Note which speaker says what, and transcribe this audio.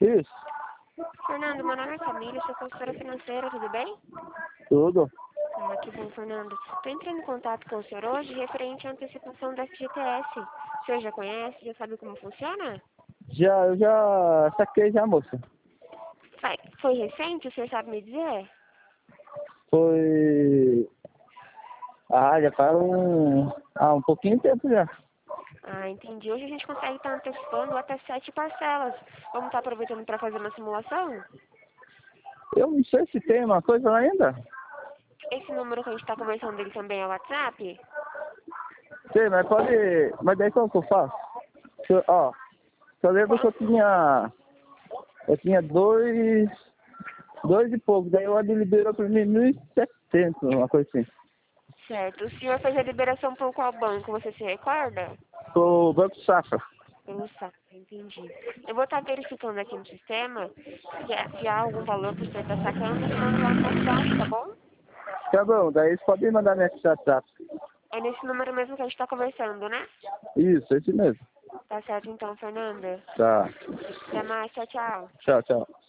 Speaker 1: Isso,
Speaker 2: Fernando, meu nome é Camila, sou consultora financeira, tudo bem?
Speaker 1: tudo.
Speaker 2: Ah, que bom, Fernando. Estou entrando em contato com o senhor hoje referente à antecipação da FGTS. O senhor já conhece, já sabe como funciona?
Speaker 1: Eu já saquei já, moça.
Speaker 2: Foi recente, o senhor sabe me dizer?
Speaker 1: Foi... já faz um pouquinho de tempo já.
Speaker 2: Ah, entendi. Hoje a gente consegue estar antecipando até 7 parcelas. Vamos estar aproveitando para fazer uma simulação?
Speaker 1: Eu não sei se tem uma coisa lá ainda.
Speaker 2: Esse número que a gente está conversando dele também é o WhatsApp?
Speaker 1: Sei, mas pode... Mas daí como que eu faço? Eu lembro que eu tinha dois e pouco. Daí o Adi liberou pra mim 1.700, uma coisa assim.
Speaker 2: Certo. O senhor fez a liberação por qual banco? Você se recorda?
Speaker 1: O Banco Safra.
Speaker 2: Pelo saco, entendi. Eu vou estar verificando aqui no sistema se há algum valor que o senhor está sacando, eu mando lá no WhatsApp, tá bom?
Speaker 1: Tá bom, daí eles podem mandar mensagem no WhatsApp.
Speaker 2: É nesse número mesmo que a gente está conversando, né?
Speaker 1: Isso, esse mesmo.
Speaker 2: Tá certo então, Fernanda.
Speaker 1: Tá.
Speaker 2: Até mais, tchau, tchau.
Speaker 1: Tchau, tchau.